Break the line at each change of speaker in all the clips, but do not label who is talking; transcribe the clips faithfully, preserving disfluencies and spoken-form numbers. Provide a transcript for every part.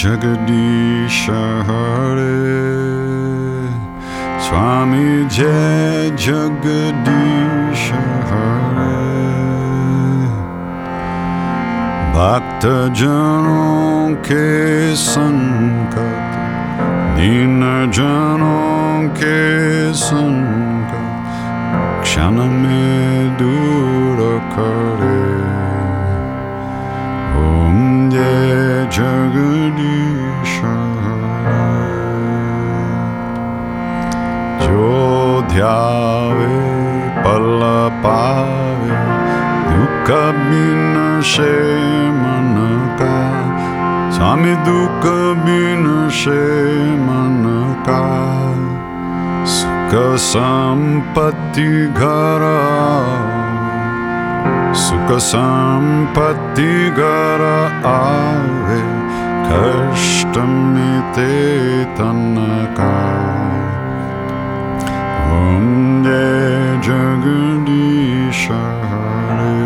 Jagadisha Hare Swami Jai Jagadisha Hare Bhakta Janon ke sankat Dina Janon ke sankat Kshana mein dura kare Om Jai Jagadisha Jo dhyave palla pave Dukha binashe manaka Swami dukha binashe manaka Sukha sampatti ghara Sukha sampatti ghara aave Kastamite tanaka Om Jai Jagadisha Hare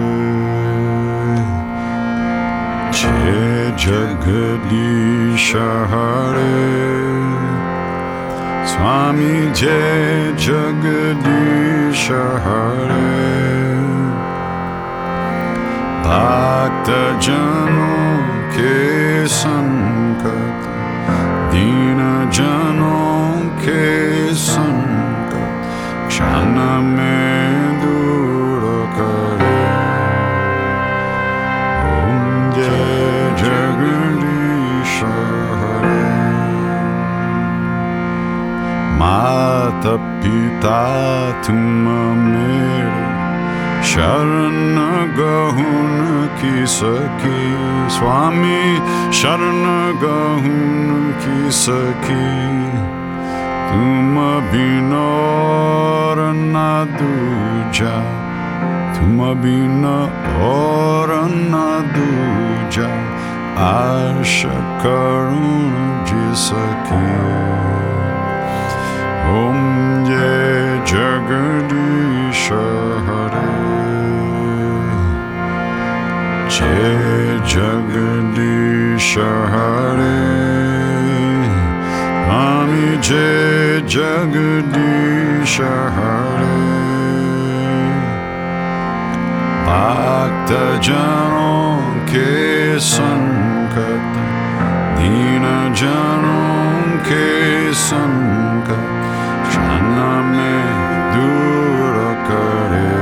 Jai Jagadisha Hare Swami Jai Jagadisha Hare Bhakta Janon ke sankat Dina Janon ke sankat Kshana mein dura kare Om Jai Jagadisha Hare Mata Pita Tuma mere Sharana Gahun ki Sakhi Swami Sharana Gahun ki Sakhi Tuma bina aur na duja Tuma bina aur na duja Aasha karun jisaki Om Jai Jagadisha Hare Jai Jagadisha Hare Swami Jai Jagadisha Hare Bhakta Janon ke sankat Dina Janon ke sankat Kshana mein dura kare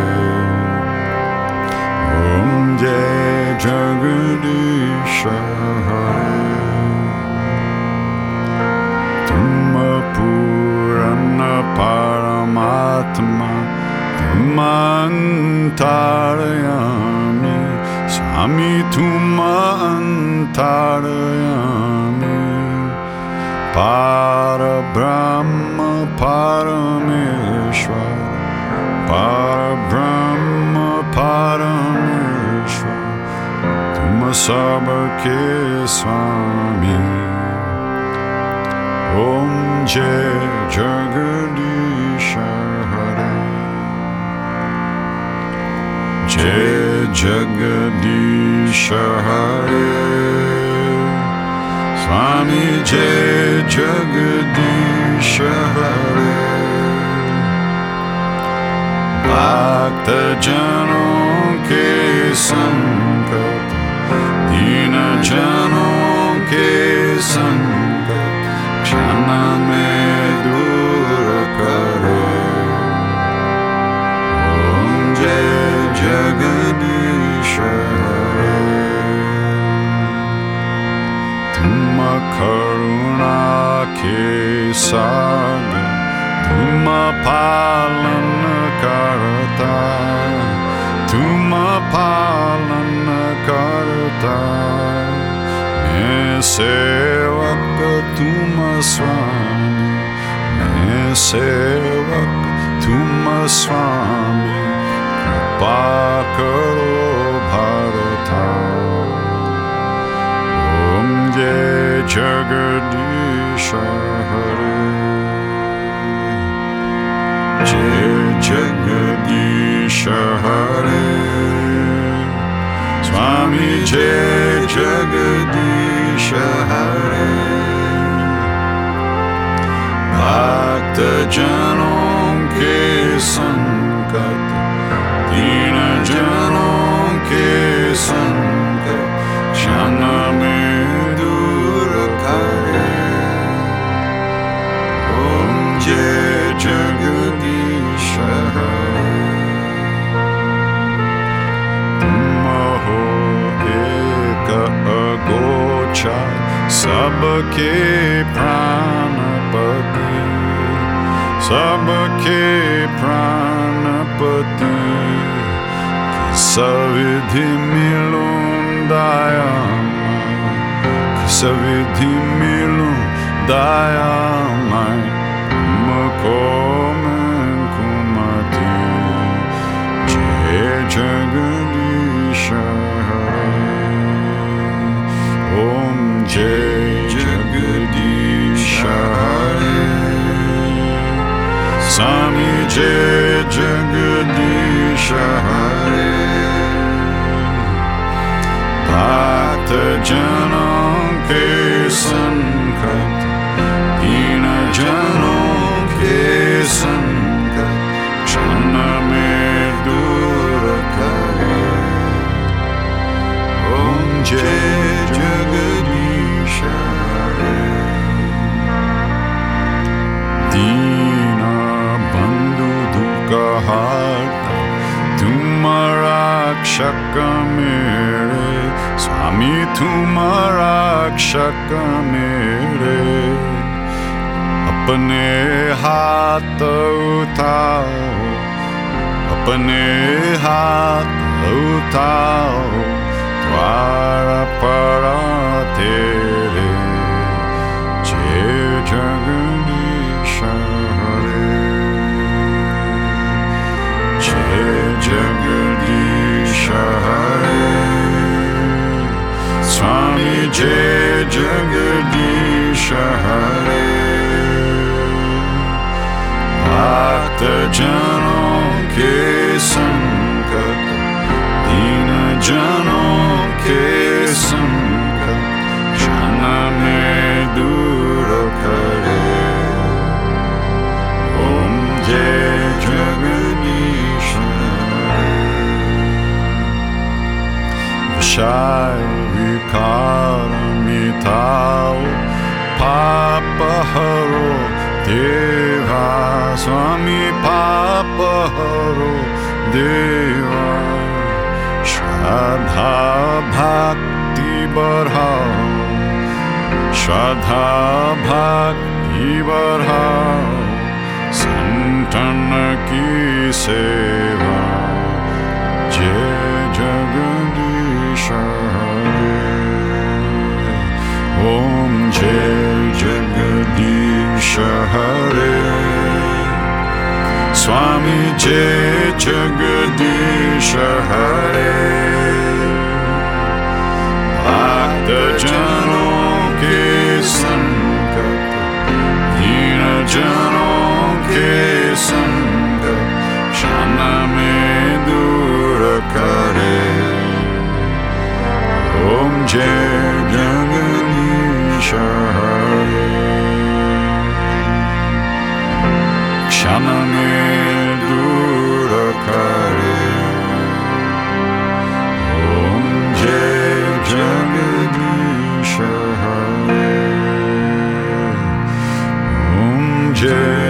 Om Jai Jagadisha Hare Tumma Purana Paramatma Tumma Antarayami Swami Tumma Antarayami Para Brahma Parameshwar Para Brahma Parameshwar Tumma Sabake Swami Om Jai Jagadisha Hare Jai Jagadisha Hare Swami Jai Jagadisha Hare Bhakta Janon ke sankat Dina Janon ke sankat Kshana mein dura kare Om Jai Jagadisha Hare Tumma karuna ke sagar Tumma palana karta Tumma palana karta Main sevak Tumma Swami Main sevak Tumma Swami Kripa karo bharata Om Jai Jagadisha Hare Jai Jagadisha Hare Swami Jai Jagadisha Jagdish हरे भक्त जनों के संकट दीन जनों के संकट क्षण में दूर करे ओम जय जगदीश हरे तुम हो एक अगोचर सबके प्राणपति सबके प्राणपति सविधि मिलूं दयामय सविधि मिलूं दयामय तुमको मैं कुमति जय जगदीश हरे ओम जय जगदीश हरे स्वामी जय जगदीश हरे भक्त जनों के संकट दीन जनों के संकट क्षण में दूर करे ओम जय जगदीश हरे दीन बंधु दुख हरता तुम रक्षक मेरे स्वामी तुम रक्षक मेरे अपने हाथ उठाओ अपने हाथ उठाओ द्वार पर तेरे जय जगदीश हरे जय जगदीश हरे स्वामी जय जगदीश हरे भक्त जनों के संकट दीन जनों के संकट क्षण में दूर करे ओम जय जगदीश विषय विकार मिटाओ पाप हरो देवा स्वामी पाप हरो देवा श्रद्धा भक्ति बढ़ाओ श्रद्धा भक्ति बढ़ाओ संतन की सेवा जय जगदीश हरे ओम जय जगदीश हरे स्वामी जय जगदीश हरे भक्त जनों के संकट दीन जनों के संकट क्षण में दूर करे ओम जय जगदीश हरे क्षण में दूर करे ओम जय जगदीश हरे ओम जय